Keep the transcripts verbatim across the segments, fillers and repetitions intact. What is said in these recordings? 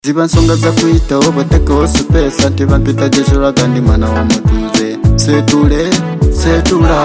Ziba nsonga za kuita oboteko supesa nti bampita jeshura gandi mwana wa mutuze setule setula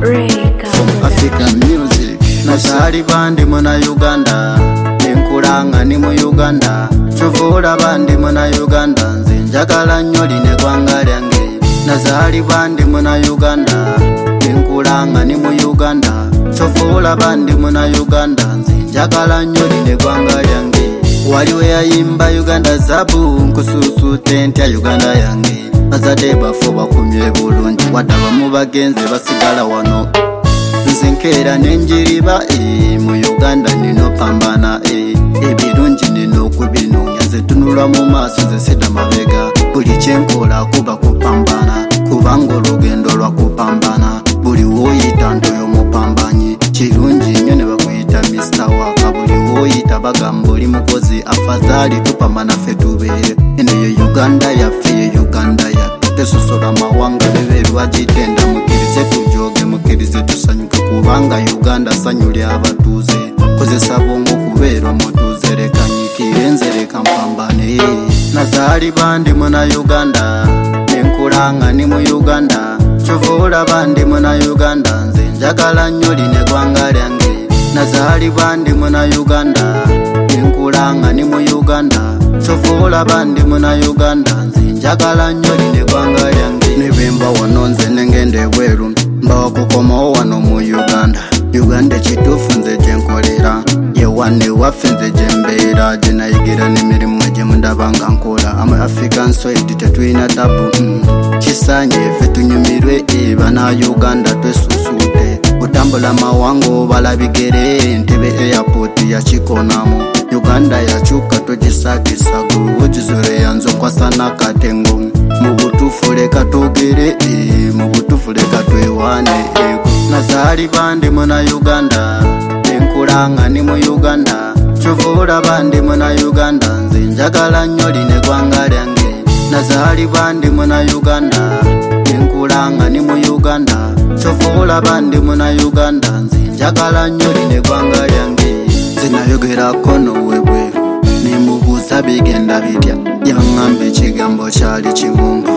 from African music nazali bandi muna Uganda nenkulanga ni mu Uganda chuvula bandi muna Uganda nze njagala nnyo line gwanga lyange nazali bandi muna Uganda nenkulanga ni mu Uganda chuvula bandi muna Uganda nze njagala nnyo line gwanga lyange waliwo yayimba Uganda zabu nkususu tenti ya Uganda yange azade bafo bakumye bulungi wadaba mu bagenze basigala wano nze nkera nenjiriba e mu Uganda nino pambana e ebirungi nino kubinonya nze tunula mu maaso nze sita mabega buli kyenkola kuba kupambana kubanga olugendo lwa kupambana buli woyita ntoyo mupambanyi kirungi nnyo ne bakuyita Mister Waka buli woyita bagamba oli mukozi afadhali tupambana ffe tubeere eno yo Uganda yaffe yo Uganda yaffe tesosola mawanga bebe lwagitenda mukirize tujoge mukirize tusanyuke kubanga Uganda sanyu ly'abatuuze kozesa bongo kubeera omutuuze leka nyikire nze leka mpambane nazali bandi muna Uganda nenkulanga ni mu Uganda chuvula bandi muna Uganda nze njagala nnyo line gwanga lyange nazali bandi muna Uganda nenkulanga ni mu Uganda chuvula bandi muna Uganda nze njagala nnyo line gwanga lyange nebemba wano nze nengende bweru mbawa kukomawo wano mu Uganda Uganda kituufu nze gyenkolera yewane waffe nze gyembeera gyenayigira n'emirimu gyemundabanga nkola ama African soil tetulina tabu mm. Kisanye ffe tunyumirwe bana Uganda twesusuute kutambula mawango balabigere ntebe airport ya Chikonamu Uganda yakyuka togisakisago ogizore yanzo kwasana katengo mu butuufu leka togere e mu butuufu leka twewaane ego nazali bandi muna Uganda nenkulanga ni mu Uganda chuvula bandi muna Uganda nze njagala nnyo line gwanga lyange nazali bandi muna Uganda nenkulanga ni mu Uganda chuvula bandi muna Uganda nze njagala nnyo line gwanga lyange zinayogerako nowebwe nemubuuza bigenda bitya yaŋŋamba ekigambo kyali kimungu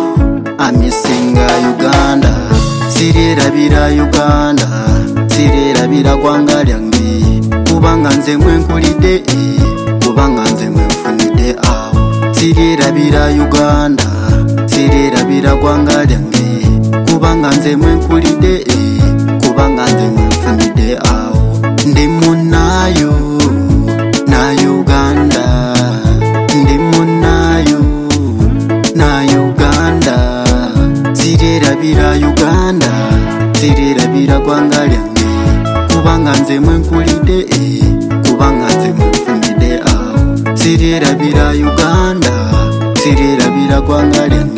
amisinga Uganda siryerabira Uganda siryerabira gwanga lyange kubanga nze mwenkulidde kubanga nze mwenfunidde awo siryerabira Uganda siryerabira gwanga lyange kubanga nze mwenkulidde kubanga nze mwenfunidde awo ndi munayo na Uganda ndi munayo na Uganda siryerabira Uganda siryerabira gwanga lyange kubanga nze mwenkulidde kubanga nze mwenfunidde awo siryerabira Uganda siryerabira gwanga lyange